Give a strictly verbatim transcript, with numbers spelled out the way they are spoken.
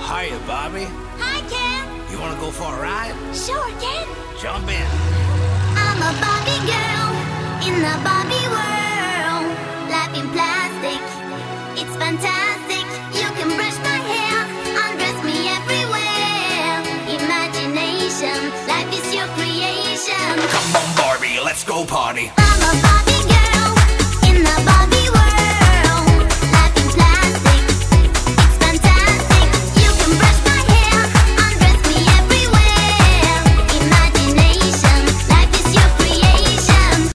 Hiya, Barbie. Hi, Ken. You wanna go for a ride? Sure, Ken. Jump in. I'm a Barbie girl in the Barbie world. Life in plastic, it's fantastic. You can brush my hair, undress me everywhere. Imagination, life is your creation. Come on, Barbie, let's go party. I'm a Barbie